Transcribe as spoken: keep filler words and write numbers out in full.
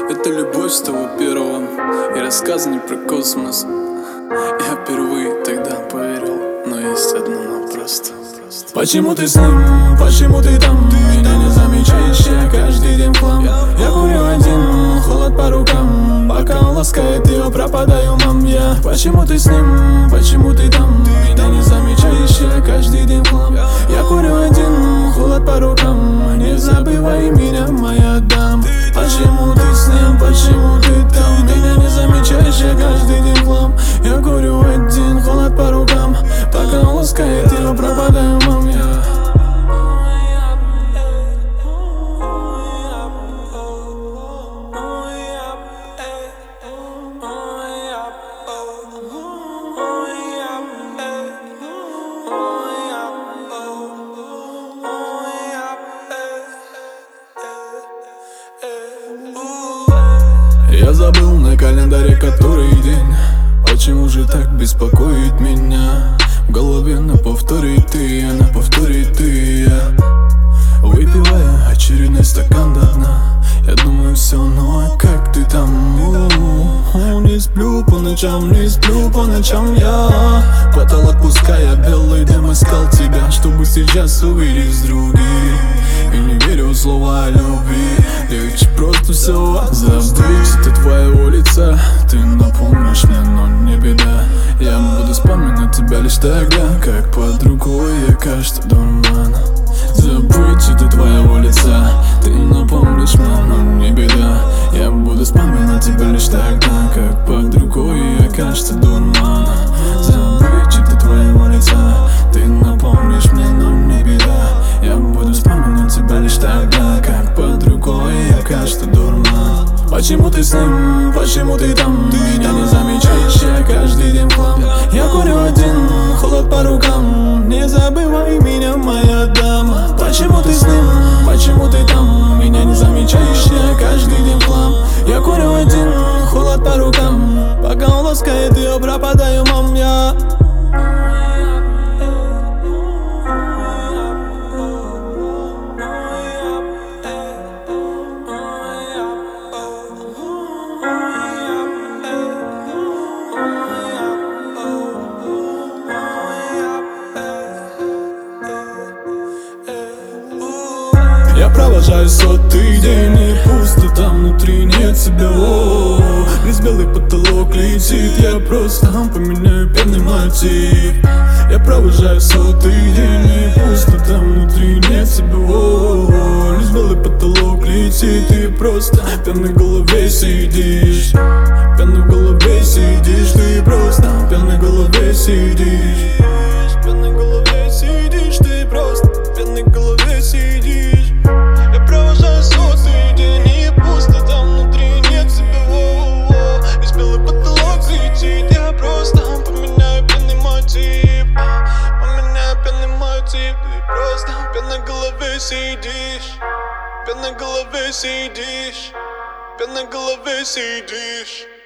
Это любовь с того первого, и рассказ не про космос. Я впервые тогда поверил, но есть одно но просто. Почему ты с ним, почему ты там? Меня не замечаешь, я каждый день в хлам. Я курю один, холод по рукам. Пока он ласкает ее, пропадаю, мам, я. Почему ты с ним, почему ты там? Меня не замечаешь, я каждый день в хлам. Я курю один, холод по рукам. Не забывай меня, моя дама. Почему ты с ним, почему ты там? Меня не замечаешь, я каждый день в хлам. Я курю один, холод по рукам. Пока он ласкает ее, пропадаю, мам, я. Я забыл на календаре который день. Почему же так беспокоит меня? В голове на повторе ты, на повторе ты, я. Выпивая очередной стакан до дна. Я думаю все, ну а как ты там? У-у-у. Не сплю по ночам, не сплю по ночам я. Потолок пуская белый дым, искал тебя, чтобы сейчас увидеть с другим. И не верю в слова любви. Легче просто все забыть. Это твоего лица, ты напомнишь мне, но не беда. Я буду вспоминать тебя лишь тогда, как под рукой я кажется дурман. Забыть это твоего лица, ты напомнишь мне, но не беда. Я буду вспоминать тебя лишь тогда, как под рукой я кажется дурман. Забыть это твоего лица, ты напомнишь мне, но не беда. Я буду вспоминать тебя лишь тогда, как под рукой я кажется дурман. Почему ты с ним, почему ты там? Меня не замечаешь, я каждый день в хлам. Я курю один, холод по рукам. Не забывай меня, моя дама. Почему ты с ним, почему ты там? Меня не замечаешь, я каждый день в хлам. Я курю один, холод по рукам. Пока он ласкает ее, пропадаю, мам, я. Я провожаю сотый день, и пусто там внутри нет тебя. О-о-о. Весь белый потолок летит, я просто поменяю пенный мотив. Я провожаю сотый день, и пусто там внутри нет тебя. О-о-о. Весь белый потолок летит, и просто в пенной голове сидишь. В пенной голове сидишь, ты просто в пенной голове сидишь. В пенной голове сидишь, ты просто в пенной голове сидишь. Ты просто в пенной голове сидишь, в пенной голове сидишь, в пенной голове сидишь.